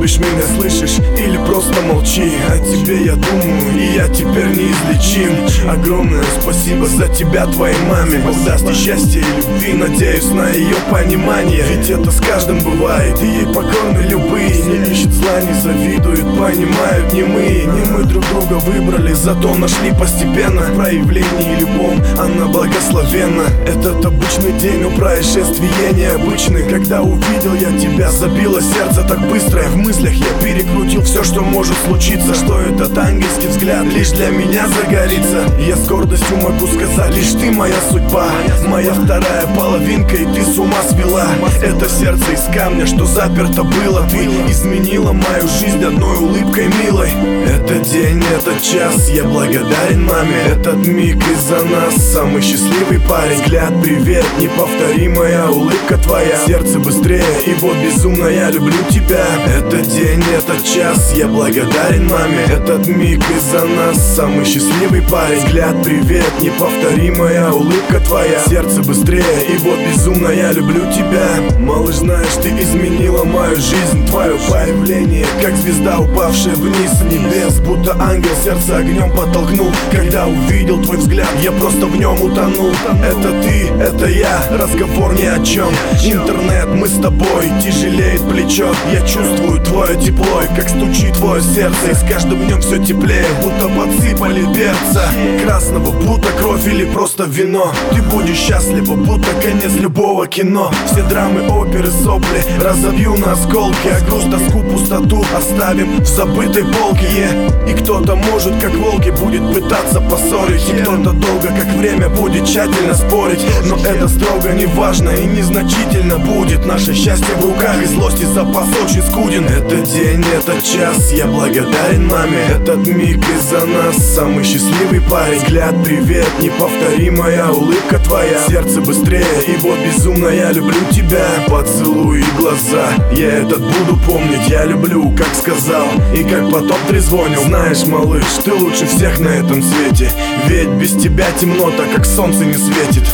любишь меня, слышишь, или просто молчи. О тебе я думаю, и я теперь неизлечим. Огромное спасибо за тебя твоей маме. Бог даст ей счастья и любви, надеюсь на ее понимание. Ведь это с каждым бывает, и ей покорны любые. Не ищет зла, не завидует, понимают не мы друг друга выбрали, зато нашли постепенно. В проявлении любом она благословенна. Этот обычный день, но происшествие необычный. Когда увидел я тебя, забилось сердце так быстро. В мыслях я перекрутил все, что может случиться. Что этот ангельский взгляд лишь для меня загорится. Я с гордостью могу сказать, лишь ты моя судьба, моя вторая половинка, и ты с ума свела. Это сердце из камня, что заперто было. Ты изменила мою жизнь одной улыбкой милой. Этот день, этот час, я благодарен маме. Этот миг из-за нас самый счастливый парень. Взгляд, привет, неповторимая улыбка твоя. Сердце быстрее, и вот безумно я люблю тебя. Этот день, этот час, я благодарен маме. Этот миг из-за нас самый счастливый парень. Взгляд, привет, неповторимая улыбка твоя. Сердце быстрее, и вот безумно я люблю тебя. Малыш, знаешь, ты изменила мою жизнь. Твое появление, как звезда, упавшая вниз с небес. Будто ангел сердце огнем подтолкнул. Когда увидел твой взгляд, я просто в нем утонул. Это ты, это я, разговор ни о чем. Интернет, мы с тобой, тяжелеет плечо. Я чувствую твое тепло, и как стучит твое сердце. И с каждым днем все теплее, будто подсыпали перца красного, будто кровь или просто вино. Ты будешь счастлива, будто конец любого кино. Все драмы, оперы, сопли разобью на осколки. А грусть, тоску, пустоту оставим в забытой полке. И кто-то может, как волки, будет пытаться поссорить. И кто-то долго, как время, будет тщательно спорить. Но это строго не важно и незначительно будет. Наше счастье в руках, и злости запас очень скуден. Этот день, этот час, я благодарен маме. Этот миг из-за нас самый счастливый парень. Взгляд, привет, неповторимая улыбка твоя. Сердце быстрее, и вот безумно я люблю тебя. Поцелуй и глаза, я этот буду помнить. Я люблю, как сказал, и как потом трезвонил. Знаешь, малыш, ты лучше всех на этом свете. Ведь без тебя темно, так как солнце не светит.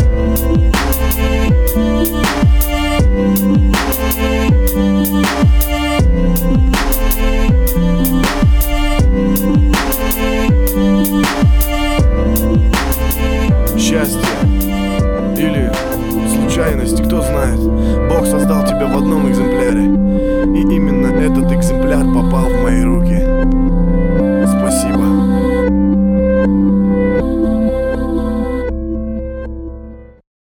Счастье или случайность, кто знает. Бог создал тебя в одном экземпляре, и